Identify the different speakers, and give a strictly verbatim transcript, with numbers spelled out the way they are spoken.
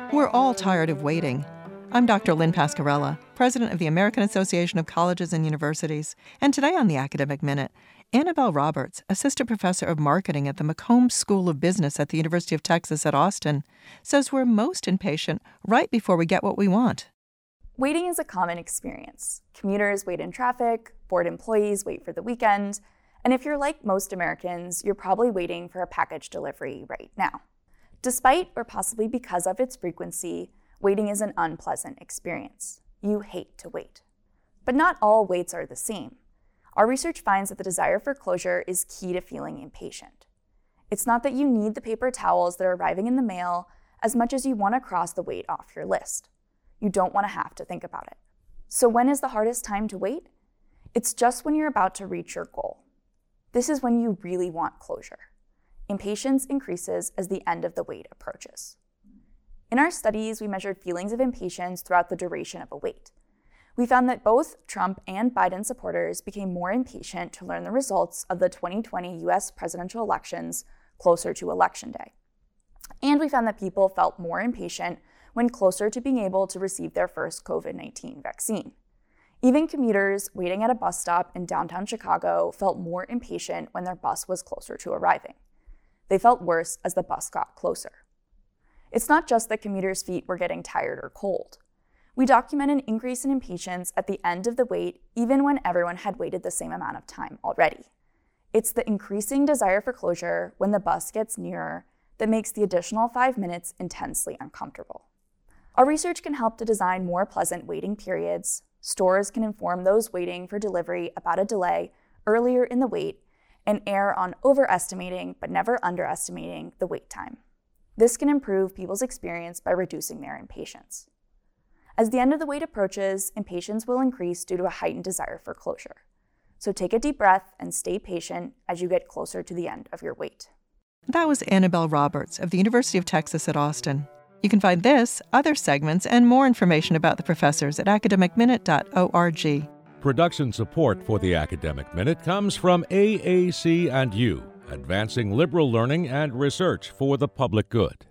Speaker 1: We're all tired of waiting. I'm Doctor Lynn Pascarella, president of the American Association of Colleges and Universities, and today on the Academic Minute, Annabelle Roberts, assistant professor of marketing at the McCombs School of Business at the University of Texas at Austin, says we're most impatient right before we get what we want.
Speaker 2: Waiting is a common experience. Commuters wait in traffic, bored employees wait for the weekend, and if you're like most Americans, you're probably waiting for a package delivery right now. Despite or possibly because of its frequency, waiting is an unpleasant experience. You hate to wait. But not all waits are the same. Our research finds that the desire for closure is key to feeling impatient. It's not that you need the paper towels that are arriving in the mail as much as you want to cross the wait off your list. You don't want to have to think about it. So when is the hardest time to wait? It's just when you're about to reach your goal. This is when you really want closure. Impatience increases as the end of the wait approaches. In our studies, we measured feelings of impatience throughout the duration of a wait. We found that both Trump and Biden supporters became more impatient to learn the results of the twenty twenty U S presidential elections closer to Election Day. And we found that people felt more impatient when closer to being able to receive their first covid nineteen vaccine. Even commuters waiting at a bus stop in downtown Chicago felt more impatient when their bus was closer to arriving. They felt worse as the bus got closer. It's not just that commuters' feet were getting tired or cold. We document an increase in impatience at the end of the wait, even when everyone had waited the same amount of time already. It's the increasing desire for closure when the bus gets nearer that makes the additional five minutes intensely uncomfortable. Our research can help to design more pleasant waiting periods. Stores can inform those waiting for delivery about a delay earlier in the wait and err on overestimating but never underestimating the wait time. This can improve people's experience by reducing their impatience. As the end of the wait approaches, impatience will increase due to a heightened desire for closure. So take a deep breath and stay patient as you get closer to the end of your wait.
Speaker 1: That was Annabelle Roberts of the University of Texas at Austin. You can find this, other segments, and more information about the professors at academic minute dot org.
Speaker 3: Production support for the Academic Minute comes from A A C and U, advancing liberal learning and research for the public good.